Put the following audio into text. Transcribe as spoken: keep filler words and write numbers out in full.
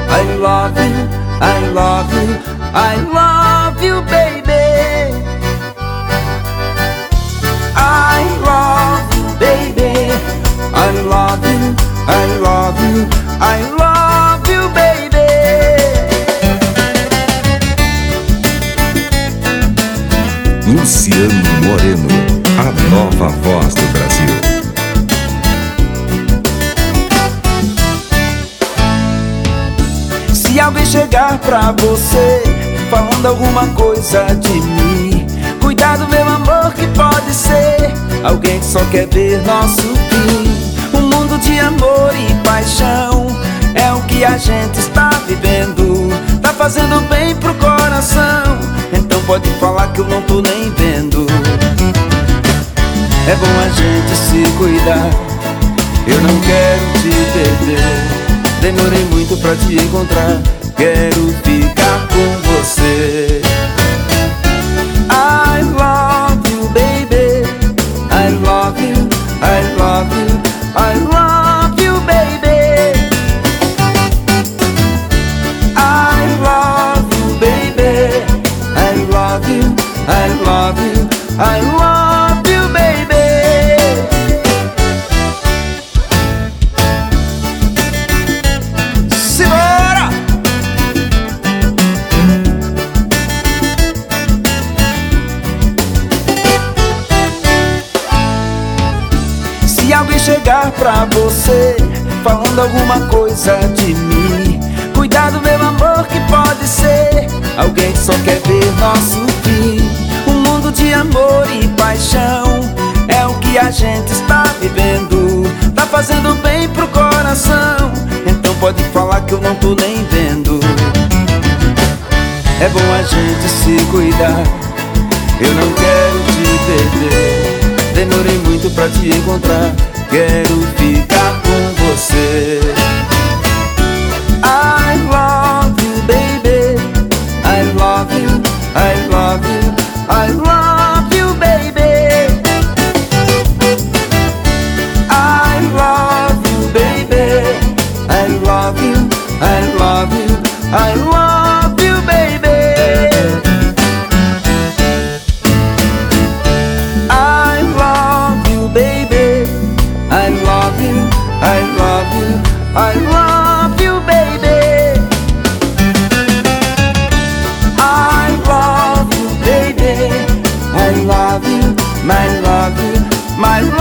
I love you, I love you, I love you, baby. I love you, baby. I love you, I love you, I love you, baby. Luciano Moreno, a nova voz do Brasil. Se alguém chegar pra você falando alguma coisa de mim, cuidado, meu amor, que pode ser alguém que só quer ver nosso fim. Um mundo de amor e paixão é o que a gente está vivendo. Tá fazendo bem pro coração, então pode falar que eu não tô nem vendo. É bom a gente se cuidar, eu não quero te perder. Demorei muito pra te encontrar, quero ficar com você. I love you, baby. I love you, I love you, I love you, baby. I love you, baby. I love you, I love you, I love you, baby. Se alguém chegar pra você falando alguma coisa de mim, cuidado, meu amor, que pode ser alguém que só quer ver nosso fim. Um mundo de amor e paixão é o que a gente está vivendo. Tá fazendo bem pro coração, então pode falar que eu não tô nem vendo. É bom a gente se cuidar, eu não quero te perder. Demorei muito pra te encontrar, quero ficar com você. I love you, baby. I love you, I love you, I love you, baby. I love you, baby. I love you, I love you, I love you, baby. I love you, baby. I love you, I love you, I love you, baby. I love you, baby. I love you, my love you, my love you.